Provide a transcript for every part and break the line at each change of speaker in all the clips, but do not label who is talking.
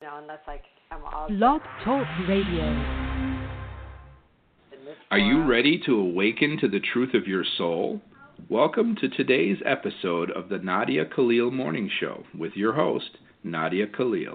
unless I'm all
Blog Talk Radio.
Are you ready to awaken to the truth of your soul? Welcome to today's episode of the Nadia Khalil Morning Show with your host, Nadia Khalil.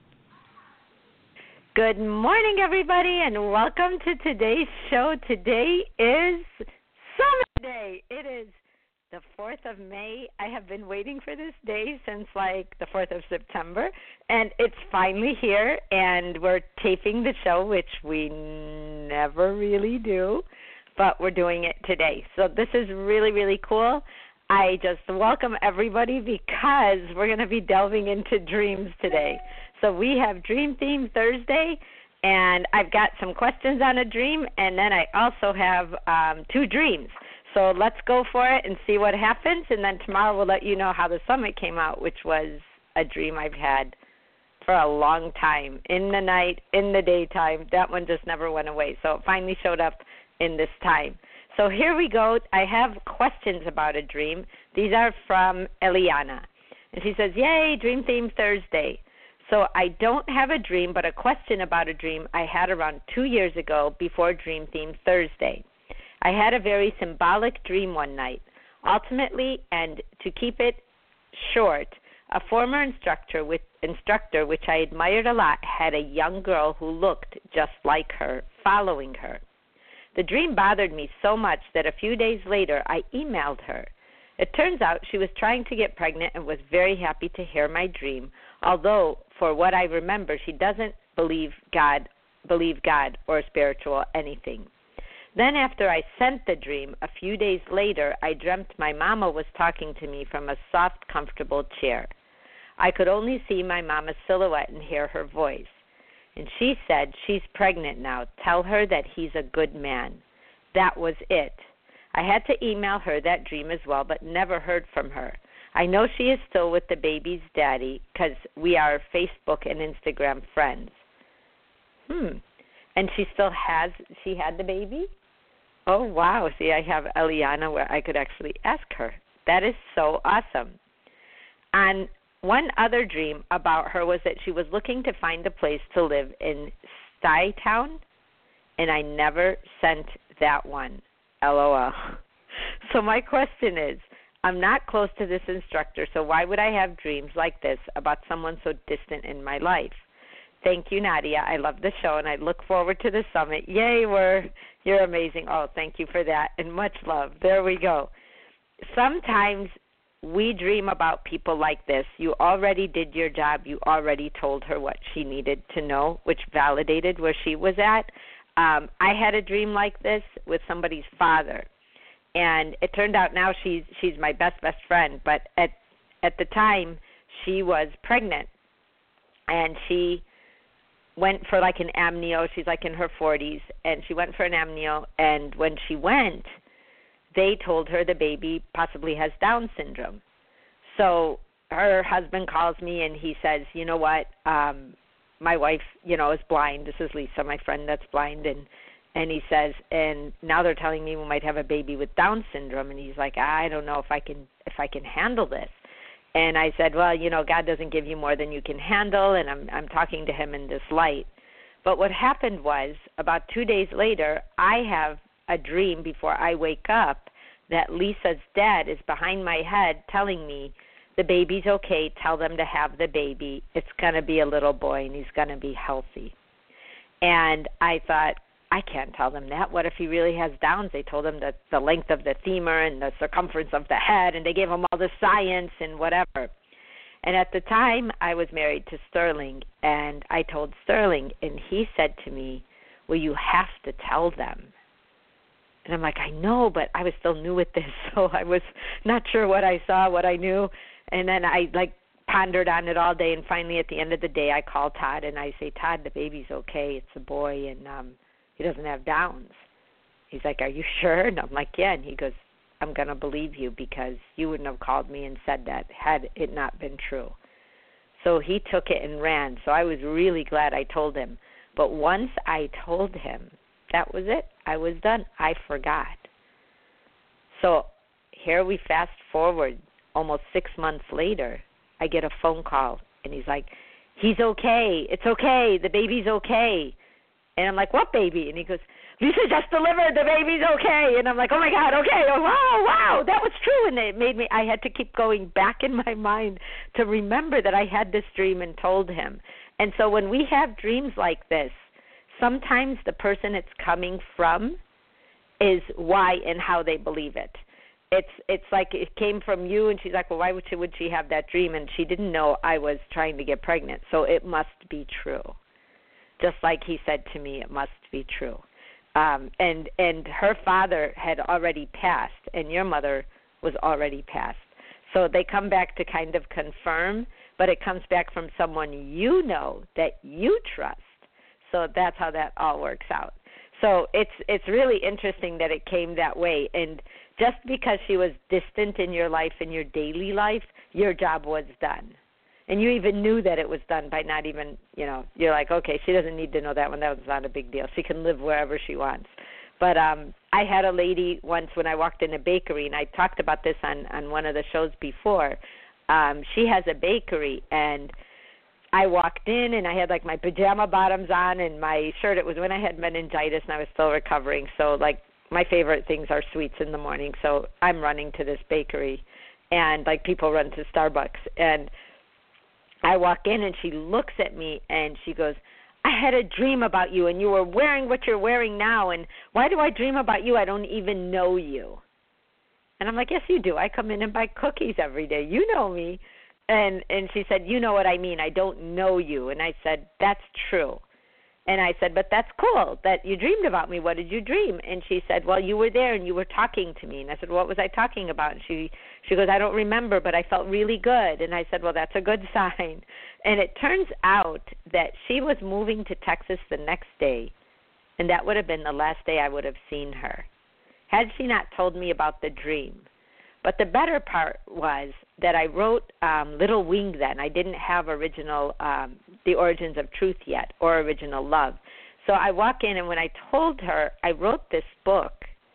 Good morning, everybody, and welcome to today's show. Today is Summit Day. It is the 4th of May. I have been waiting for this day since the 4th of September, and it's finally here, and we're taping the show, which we never really do, but we're doing it today. So this is really, really cool. I just welcome everybody because we're going to be delving into dreams today. So we have Dream Theme Thursday, and I've got some questions on a dream, and then I also have 2 dreams. So let's go for it and see what happens, and then tomorrow we'll let you know how the summit came out, which was a dream I've had for a long time, in the night, in the daytime. That one just never went away, so it finally showed up in this time. So here we go. I have questions about a dream. These are from Eliana, and she says, yay, Dream Theme Thursday. So I don't have a dream, but a question about a dream I had around 2 years ago before Dream Theme Thursday. I had a very symbolic dream one night. Ultimately, and to keep it short, a former instructor, which I admired a lot, had a young girl who looked just like her, following her. The dream bothered me so much that a few days later I emailed her. It turns out she was trying to get pregnant and was very happy to hear my dream, although, for what I remember, she doesn't believe God or spiritual anything. Then after I sent the dream, a few days later, I dreamt my mama was talking to me from a soft, comfortable chair. I could only see my mama's silhouette and hear her voice. And she said, she's pregnant now. Tell her that he's a good man. That was it. I had to email her that dream as well, but never heard from her. I know she is still with the baby's daddy because we are Facebook and Instagram friends. And she had the baby? Oh, wow. See, I have Eliana where I could actually ask her. That is so awesome. And one other dream about her was that she was looking to find a place to live in Stuytown, and I never sent that one. LOL. So my question is, I'm not close to this instructor, so why would I have dreams like this about someone so distant in my life? Thank you, Nadia. I love the show, and I look forward to the summit. Yay, you're amazing. Oh, thank you for that, and much love. There we go. Sometimes we dream about people like this. You already did your job. You already told her what she needed to know, which validated where she was at. I had a dream like this with somebody's father, and it turned out now she's my best friend, but at the time she was pregnant, and she went for an amnio. She's in her 40s, and she went for an amnio, and when she went, they told her the baby possibly has Down syndrome. So her husband calls me, and he says, you know what, my wife, is blind. This is Lisa, my friend that's blind, and he says, and now they're telling me we might have a baby with Down syndrome, and he's like, I don't know if I can handle this. And I said, well, God doesn't give you more than you can handle, and I'm talking to him in this light. But what happened was, about 2 days later, I have a dream before I wake up that Lisa's dad is behind my head telling me, the baby's okay, tell them to have the baby. It's going to be a little boy, and he's going to be healthy. And I thought, I can't tell them that. What if he really has Downs? They told him that the length of the femur and the circumference of the head, and they gave him all the science and whatever. And at the time, I was married to Sterling, and I told Sterling, and he said to me, well, you have to tell them. And I'm like, I know, but I was still new at this, so I was not sure what I saw, what I knew. And then I pondered on it all day, and finally at the end of the day, I called Todd, and I say, Todd, the baby's okay. It's a boy, and he doesn't have Downs. He's like, are you sure? And I'm like, yeah. And he goes, I'm going to believe you because you wouldn't have called me and said that had it not been true. So he took it and ran. So I was really glad I told him. But once I told him, that was it. I was done. I forgot. So here we fast forward almost 6 months later. I get a phone call, and he's like, he's okay. It's okay. The baby's okay. And I'm like, what baby? And he goes, Lisa just delivered. The baby's okay. And I'm like, oh, my God, okay. Oh, wow, that was true. And it made me, I had to keep going back in my mind to remember that I had this dream and told him. And so when we have dreams like this, sometimes the person it's coming from is why and how they believe it. It's like it came from you, and she's like, well, why would she have that dream? And she didn't know I was trying to get pregnant, so it must be true. Just like he said to me, it must be true. And her father had already passed, and your mother was already passed. So they come back to kind of confirm, but it comes back from someone you know that you trust. So that's how that all works out. So it's really interesting that it came that way. And just because she was distant in your life, in your daily life, your job was done. And you even knew that it was done by not even, you're like, okay, she doesn't need to know that one. That was not a big deal. She can live wherever she wants. But I had a lady once when I walked in a bakery, and I talked about this on one of the shows before. She has a bakery, and I walked in, and I had, like, my pajama bottoms on and my shirt. It was when I had meningitis, and I was still recovering. So, like, my favorite things are sweets in the morning. So I'm running to this bakery, and, like, people run to Starbucks. And I walk in, and she looks at me, and she goes, I had a dream about you, and you were wearing what you're wearing now, and why do I dream about you? I don't even know you. And I'm like, yes, you do. I come in and buy cookies every day. You know me. And she said, you know what I mean. I don't know you. And I said, that's true. And I said, but that's cool that you dreamed about me. What did you dream? And she said, well, you were there and you were talking to me. And I said, what was I talking about? And she goes, I don't remember, but I felt really good. And I said, well, that's a good sign. And it turns out that she was moving to Texas the next day, and that would have been the last day I would have seen her, had she not told me about the dream. But the better part was that I wrote Little Wing then. I didn't have original The Origins of Truth yet, or Original Love. So I walk in, and when I told her, I wrote this book,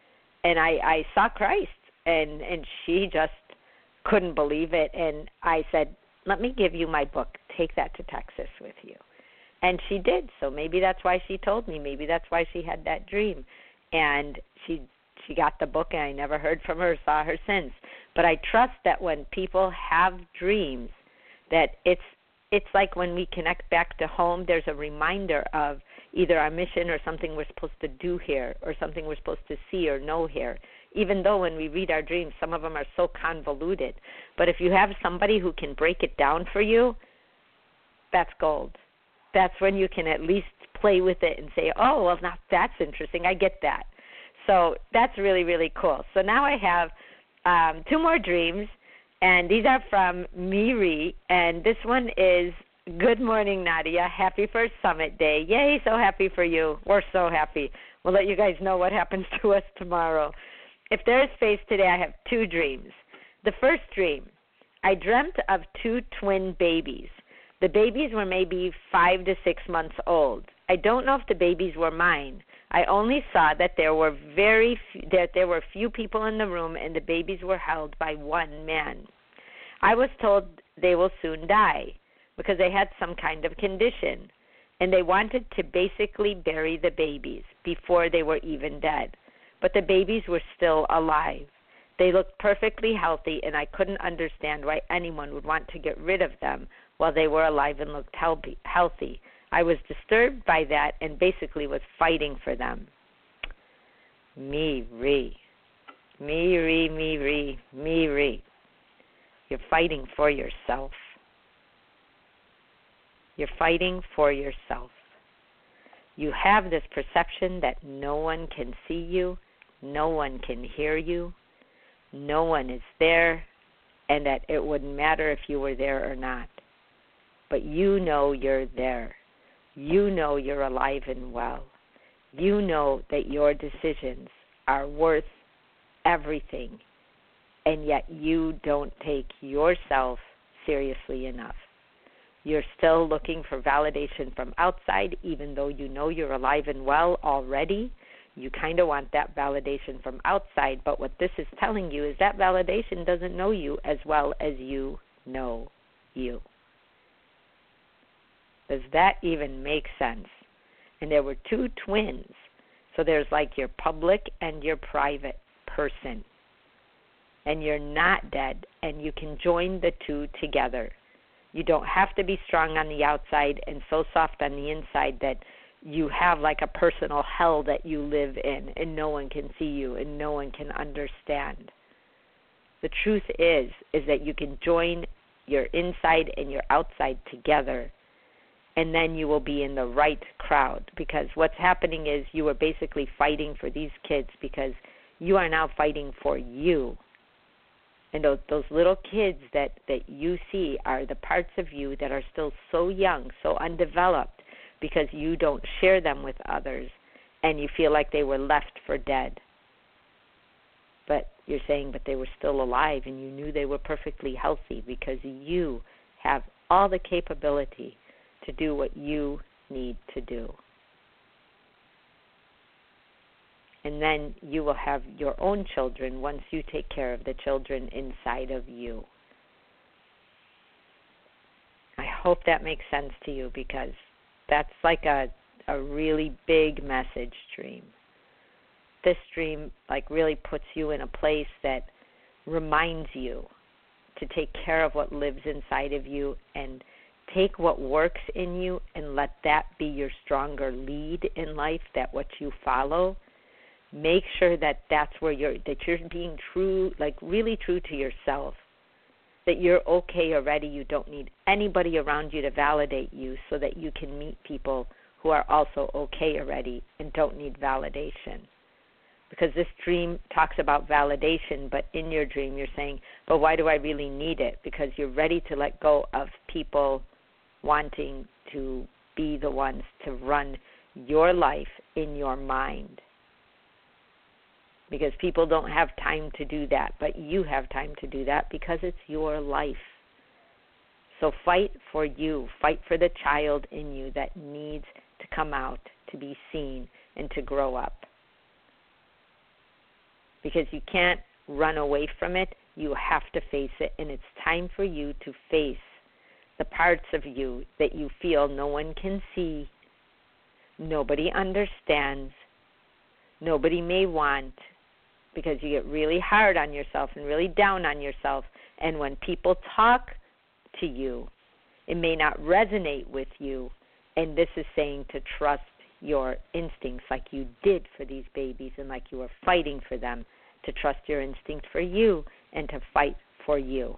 and I saw Christ, and she just couldn't believe it. And I said, let me give you my book. Take that to Texas with you. And she did. So maybe that's why she told me. Maybe that's why she had that dream. And she got the book, and I never heard from her, saw her since. But I trust that when people have dreams, that it's like when we connect back to home, there's a reminder of either our mission or something we're supposed to do here or something we're supposed to see or know here. Even though when we read our dreams, some of them are so convoluted. But if you have somebody who can break it down for you, that's gold. That's when you can at least play with it and say, oh, well, now that's interesting. I get that. So that's really, really cool. So now I have 2 more dreams, and these are from Miri, and this one is, good morning, Nadia. Happy first Summit Day. Yay, so happy for you. We're so happy. We'll let you guys know what happens to us tomorrow. If there is space today, I have 2 dreams. The first dream, I dreamt of 2 twin babies. The babies were maybe 5 to 6 months old. I don't know if the babies were mine. I only saw that there were few people in the room, and the babies were held by one man. I was told they will soon die because they had some kind of condition, and they wanted to basically bury the babies before they were even dead. But the babies were still alive. They looked perfectly healthy, and I couldn't understand why anyone would want to get rid of them while they were alive and looked healthy. I was disturbed by that and basically was fighting for them. Miri. You're fighting for yourself. You're fighting for yourself. You have this perception that no one can see you, no one can hear you, no one is there, and that it wouldn't matter if you were there or not. But you know you're there. You know you're alive and well. You know that your decisions are worth everything, and yet you don't take yourself seriously enough. You're still looking for validation from outside, even though you know you're alive and well already. You kind of want that validation from outside, but what this is telling you is that validation doesn't know you as well as you know you. Does that even make sense? And there were 2 twins. So there's like your public and your private person. And you're not dead, and you can join the 2 together. You don't have to be strong on the outside and so soft on the inside that you have like a personal hell that you live in and no one can see you and no one can understand. The truth is that you can join your inside and your outside together, and then you will be in the right crowd, because what's happening is you are basically fighting for these kids because you are now fighting for you. And those little kids that you see are the parts of you that are still so young, so undeveloped, because you don't share them with others, and you feel like they were left for dead. But you're saying, but they were still alive, and you knew they were perfectly healthy because you have all the capability to do what you need to do. And then you will have your own children once you take care of the children inside of you. I hope that makes sense to you, because that's like a really big message dream. This dream like really puts you in a place that reminds you to take care of what lives inside of you and take what works in you and let that be your stronger lead in life, that what you follow. Make sure that that's where you're being true, like really true to yourself, that you're okay already. You don't need anybody around you to validate you, so that you can meet people who are also okay already and don't need validation. Because this dream talks about validation, but in your dream you're saying, but why do I really need it? Because you're ready to let go of people wanting to be the ones to run your life in your mind. Because people don't have time to do that, but you have time to do that because it's your life. So fight for you. Fight for the child in you that needs to come out, to be seen, and to grow up. Because you can't run away from it. You have to face it, and it's time for you to face the parts of you that you feel no one can see, nobody understands, nobody may want, because you get really hard on yourself and really down on yourself. And when people talk to you, it may not resonate with you. And this is saying to trust your instincts like you did for these babies and like you were fighting for them, to trust your instinct for you and to fight for you.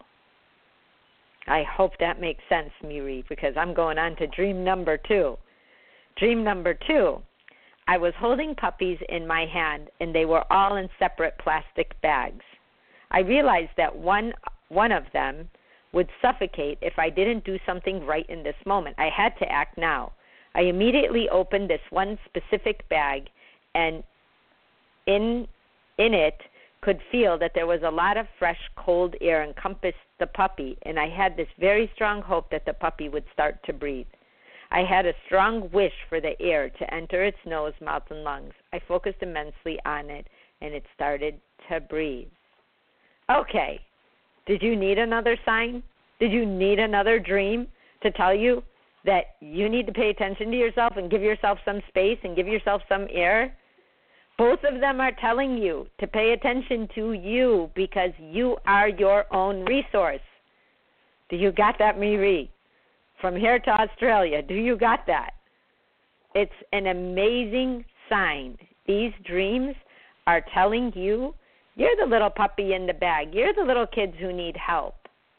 I hope that makes sense, Miri, because I'm going on to dream number 2. Dream number 2. I was holding puppies in my hand, and they were all in separate plastic bags. I realized that one of them would suffocate if I didn't do something right in this moment. I had to act now. I immediately opened this one specific bag, and in it could feel that there was a lot of fresh, cold air encompassed the puppy, and I had this very strong hope that the puppy would start to breathe. I had a strong wish for the air to enter its nose, mouth, and lungs. I focused immensely on it, and it started to breathe. Okay, did you need another sign? Did you need another dream to tell you that you need to pay attention to yourself and give yourself some space and give yourself some air? Both of them are telling you to pay attention to you because you are your own resource. Do you got that, Miri? From here to Australia, do you got that? It's an amazing sign. These dreams are telling you you're the little puppy in the bag. You're the little kids who need help.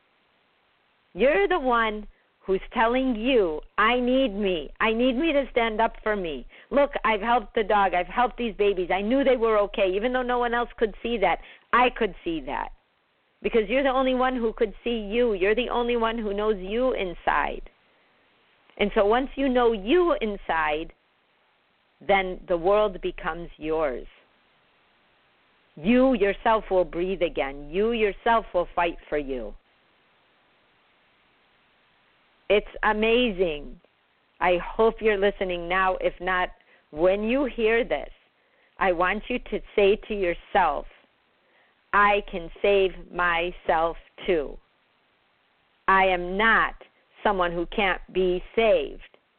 You're the one who's telling you, I need me. I need me to stand up for me. Look, I've helped the dog. I've helped these babies. I knew they were okay. Even though no one else could see that, I could see that. Because you're the only one who could see you. You're the only one who knows you inside. And so once you know you inside, then the world becomes yours. You yourself will breathe again. You yourself will fight for you. It's amazing. I hope you're listening now. If not, when you hear this, I want you to say to yourself, I can save myself too. I am not someone who can't be saved.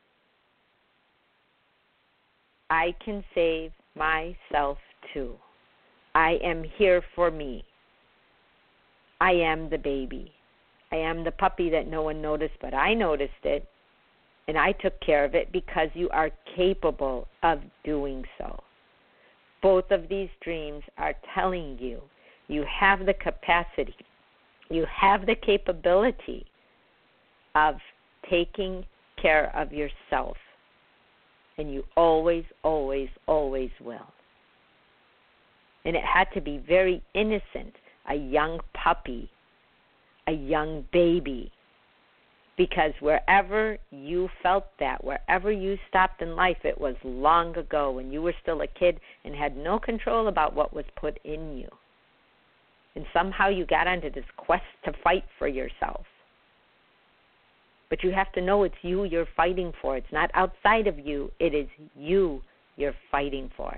I can save myself too. I am here for me. I am the baby. I am the puppy that no one noticed, but I noticed it, and I took care of it because you are capable of doing so. Both of these dreams are telling you you have the capacity, you have the capability of taking care of yourself, and you always, always, always will. And it had to be very innocent, a young puppy, a young baby, because wherever you felt that, wherever you stopped in life, it was long ago when you were still a kid and had no control about what was put in you. And somehow you got onto this quest to fight for yourself. But you have to know it's you you're fighting for. It's not outside of you. It is you you're fighting for.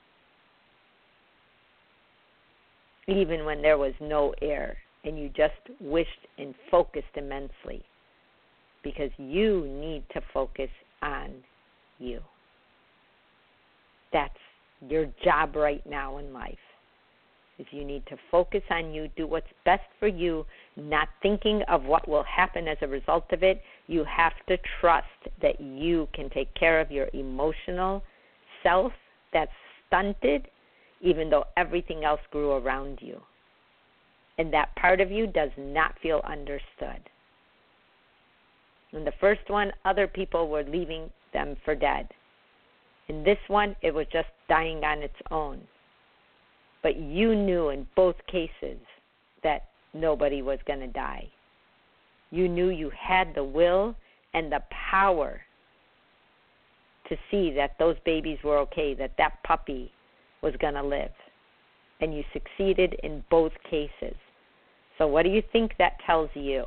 Even when there was no air and you just wished and focused immensely, because you need to focus on you. That's your job right now in life. If you need to focus on you, do what's best for you, not thinking of what will happen as a result of it. You have to trust that you can take care of your emotional self that's stunted, even though everything else grew around you. And that part of you does not feel understood. In the first one, other people were leaving them for dead. In this one, it was just dying on its own. But you knew in both cases that nobody was going to die. You knew you had the will and the power to see that those babies were okay, that that puppy was going to live. And you succeeded in both cases. So what do you think that tells you?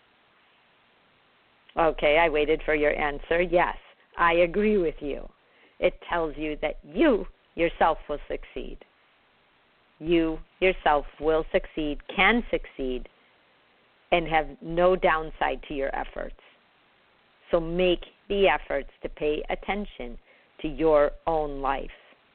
Okay, I waited for your answer. Yes, I agree with you. It tells you that you yourself will succeed. You yourself will succeed, can succeed, and have no downside to your efforts. So make the efforts to pay attention to your own life.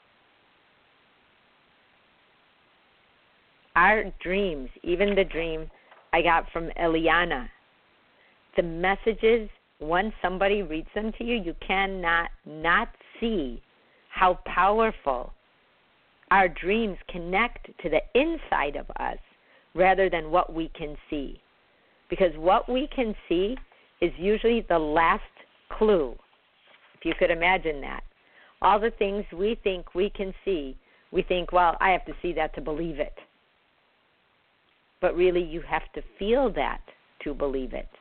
Our dreams, even the dream I got from Eliana, the messages, once somebody reads them to you, you cannot not see how powerful our dreams connect to the inside of us rather than what we can see. Because what we can see is usually the last clue, if you could imagine that. All the things we think we can see, we think, well, I have to see that to believe it. But really, you have to feel that to believe it.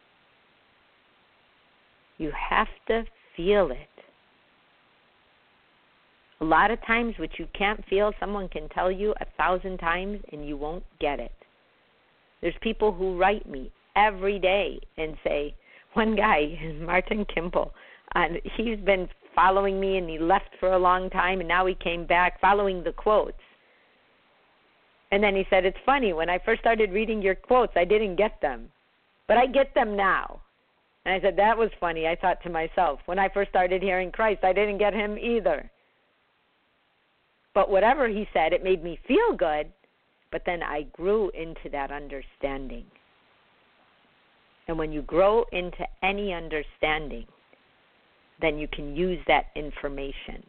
You have to feel it. A lot of times what you can't feel, someone can tell you 1,000 times and you won't get it. There's people who write me every day and say, one guy, Martin Kimball, and he's been following me and he left for a long time and now he came back following the quotes. And then he said, it's funny, when I first started reading your quotes, I didn't get them, but I get them now. And I said, that was funny. I thought to myself, when I first started hearing Christ, I didn't get him either. But whatever he said, it made me feel good, but then I grew into that understanding. And when you grow into any understanding, then you can use that information.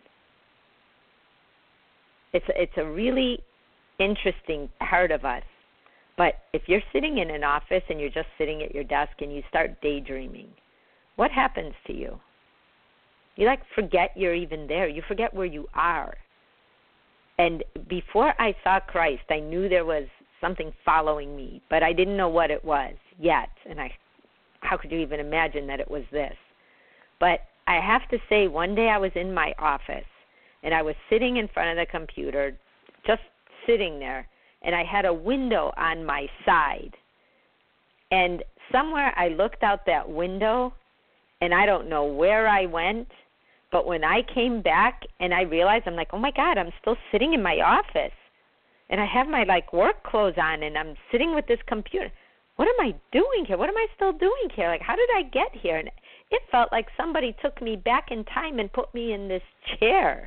It's a really interesting part of us. But if you're sitting in an office and you're just sitting at your desk and you start daydreaming, what happens to you? You forget you're even there. You forget where you are. And before I saw Christ, I knew there was something following me, but I didn't know what it was yet. And how could you even imagine that it was this? But I have to say, one day I was in my office and I was sitting in front of the computer, just sitting there, and I had a window on my side. And somewhere I looked out that window, and I don't know where I went, but when I came back and I realized, I'm like, oh, my God, I'm still sitting in my office. And I have my, work clothes on, and I'm sitting with this computer. What am I doing here? What am I still doing here? How did I get here? And it felt like somebody took me back in time and put me in this chair.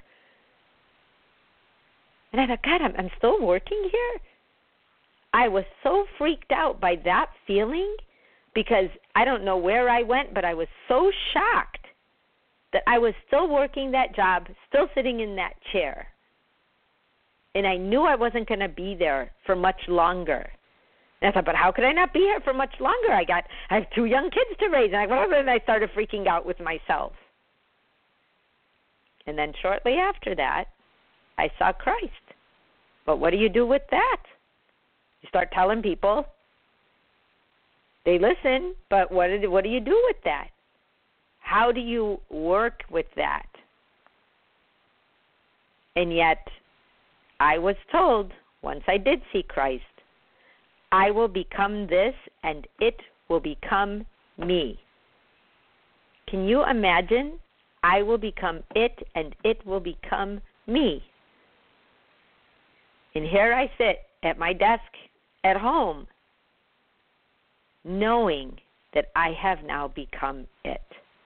And I thought, God, I'm still working here? I was so freaked out by that feeling because I don't know where I went, but I was so shocked that I was still working that job, still sitting in that chair. And I knew I wasn't going to be there for much longer. And I thought, but how could I not be here for much longer? I have 2 young kids to raise. And I started freaking out with myself. And then shortly after that, I saw Christ. But what do you do with that? You start telling people. They listen, but what do you do with that? How do you work with that? And yet, I was told, once I did see Christ, I will become this and it will become me. Can you imagine? I will become it and it will become me. And here I sit at my desk at home, knowing that I have now become it.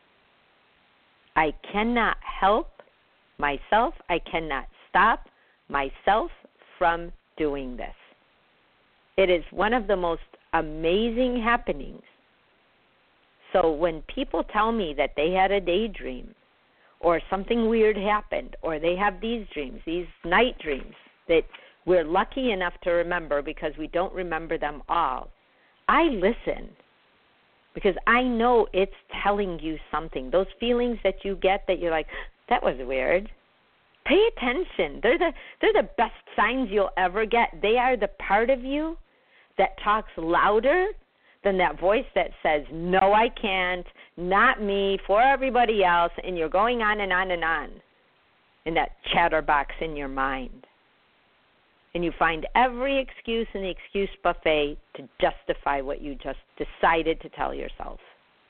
I cannot help myself. I cannot stop myself from doing this. It is one of the most amazing happenings. So when people tell me that they had a daydream or something weird happened or they have these dreams, these night dreams that we're lucky enough to remember because we don't remember them all, I listen because I know it's telling you something. Those feelings that you get that you're like, that was weird. Pay attention. They're the best signs you'll ever get. They are the part of you that talks louder than that voice that says, no, I can't, not me, for everybody else, and you're going on and on and on in that chatterbox in your mind. And you find every excuse in the excuse buffet to justify what you just decided to tell yourself.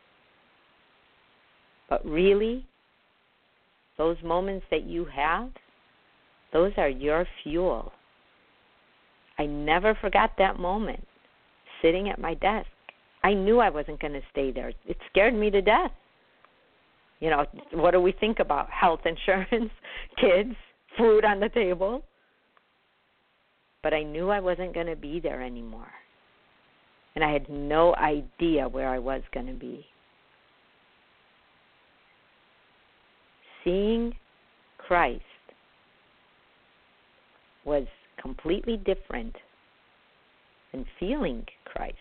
But really, those moments that you have, those are your fuel. I never forgot that moment, sitting at my desk. I knew I wasn't going to stay there. It scared me to death. You know, what do we think about? Health insurance, kids, food on the table. But I knew I wasn't going to be there anymore. And I had no idea where I was going to be. Seeing Christ was completely different than feeling Christ.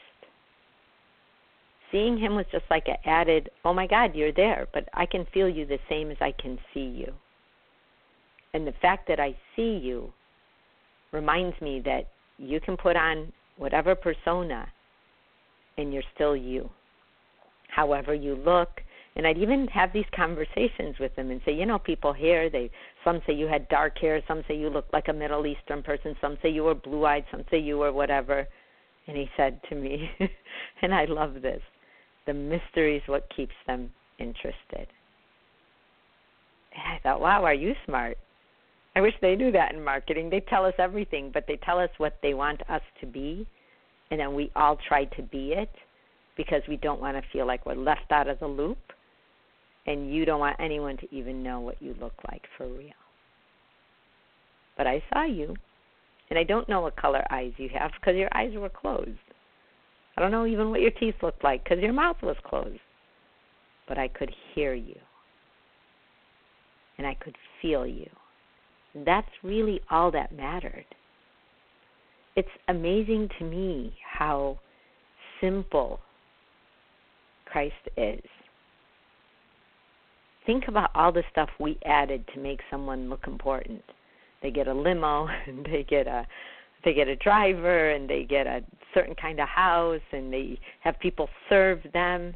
Seeing him was just like an added, oh my God, you're there, but I can feel you the same as I can see you. And the fact that I see you reminds me that you can put on whatever persona and you're still you. However you look, and I'd even have these conversations with them and say, you know, people here, some say you had dark hair, some say you looked like a Middle Eastern person, some say you were blue-eyed, some say you were whatever. And he said to me, and I love this, the mystery is what keeps them interested. And I thought, wow, are you smart? I wish they knew that in marketing. They tell us everything, but they tell us what they want us to be, and then we all try to be it because we don't want to feel like we're left out of the loop, and you don't want anyone to even know what you look like for real. But I saw you, and I don't know what color eyes you have because your eyes were closed. I don't know even what your teeth looked like because your mouth was closed. But I could hear you, and I could feel you. That's really all that mattered. It's amazing to me how simple Christ is. Think about all the stuff we added to make someone look important. They get a limo, and they get a driver, and they get a certain kind of house, and they have people serve them.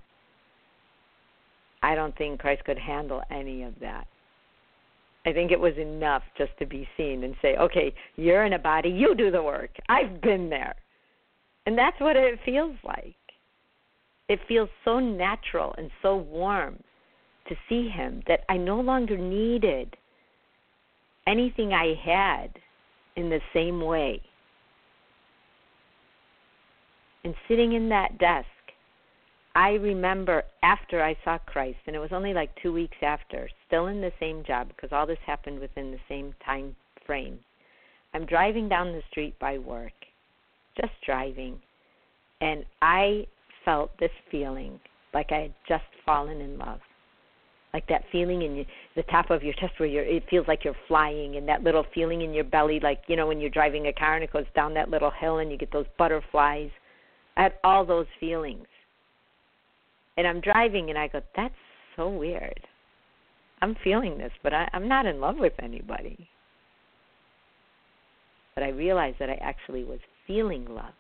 I don't think Christ could handle any of that. I think it was enough just to be seen and say, okay, you're in a body, you do the work. I've been there. And that's what it feels like. It feels so natural and so warm to see him that I no longer needed anything I had in the same way. And sitting in that desk, I remember after I saw Christ, and it was only like 2 weeks after, still in the same job, because all this happened within the same time frame. I'm driving down the street by work, just driving, and I felt this feeling like I had just fallen in love. Like that feeling in the top of your chest where it feels like you're flying, and that little feeling in your belly, like, you know, when you're driving a car and it goes down that little hill and you get those butterflies. I had all those feelings. And I'm driving and I go, that's so weird. I'm feeling this, but I'm not in love with anybody. But I realized that I actually was feeling loved.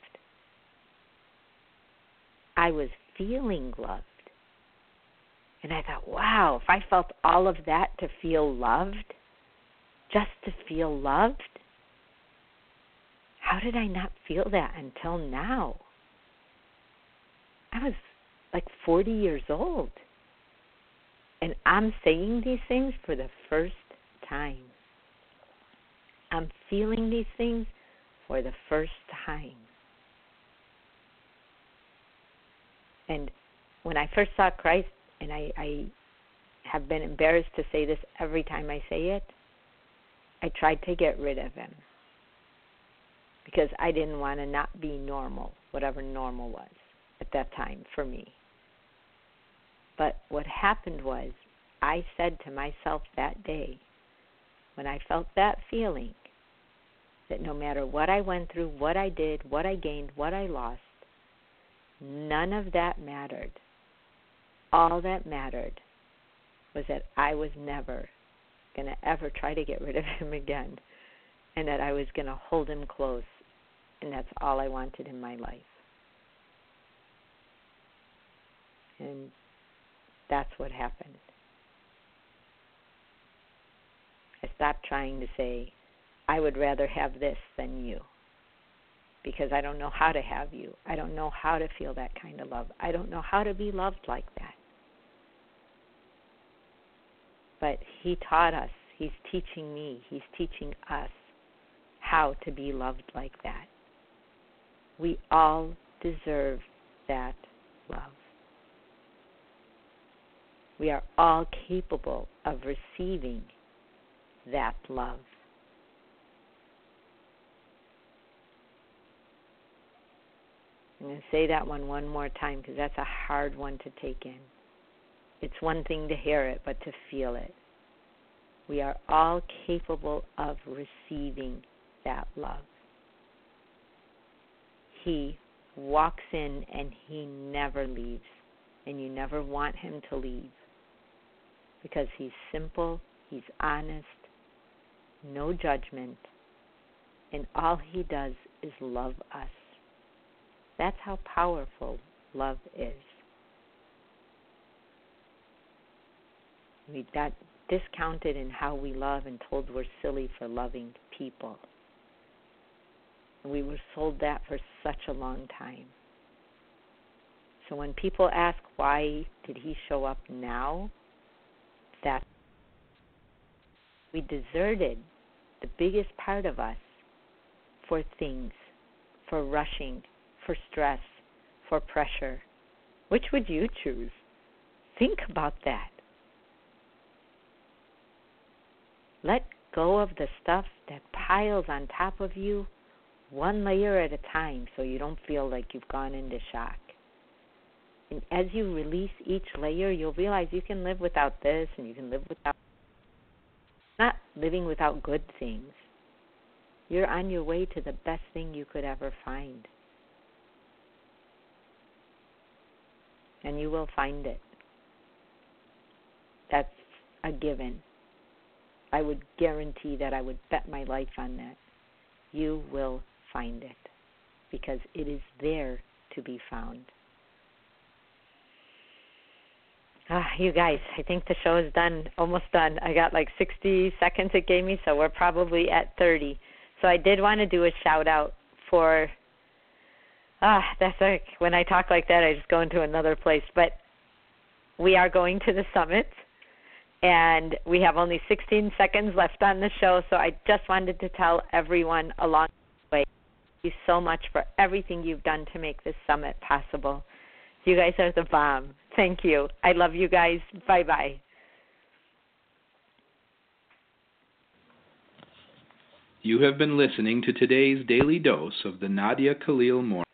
I was feeling loved. And I thought, wow, if I felt all of that to feel loved, just to feel loved, how did I not feel that until now? I was like 40 years old. And I'm saying these things for the first time. I'm feeling these things for the first time. And when I first saw Christ, and I have been embarrassed to say this every time I say it, I tried to get rid of him because I didn't want to not be normal, whatever normal was at that time for me. But what happened was I said to myself that day, when I felt that feeling, that no matter what I went through, what I did, what I gained, what I lost, none of that mattered. All that mattered was that I was never going to ever try to get rid of him again, and that I was going to hold him close, and that's all I wanted in my life. And that's what happened. I stopped trying to say, I would rather have this than you, because I don't know how to have you. I don't know how to feel that kind of love. I don't know how to be loved like that. But he taught us. He's teaching me. He's teaching us how to be loved like that. We all deserve that love. We are all capable of receiving that love. I'm going to say that one more time because that's a hard one to take in. It's one thing to hear it, but to feel it. We are all capable of receiving that love. He walks in and he never leaves, and you never want him to leave because he's simple, he's honest, no judgment, and all he does is love us. That's how powerful love is. We got discounted in how we love and told we're silly for loving people. We were sold that for such a long time. So when people ask why did he show up now, that we deserted the biggest part of us for things, for rushing, for stress, for pressure. Which would you choose? Think about that. Let go of the stuff that piles on top of you one layer at a time so you don't feel like you've gone into shock. And as you release each layer, you'll realize you can live without this and you can live without, not living without good things. You're on your way to the best thing you could ever find. And you will find it. That's a given. I would guarantee that. I would bet my life on that. You will find it because it is there to be found. You guys, I think the show is done, almost done. I got like 60 seconds it gave me, so we're probably at 30. So I did want to do a shout out for, that's like, when I talk like that, I just go into another place. But we are going to the summit. And we have only 16 seconds left on the show, so I just wanted to tell everyone along the way, thank you so much for everything you've done to make this summit possible. You guys are the bomb. Thank you. I love you guys. Bye-bye.
You have been listening to today's daily dose of the Nadia Khalil Morning.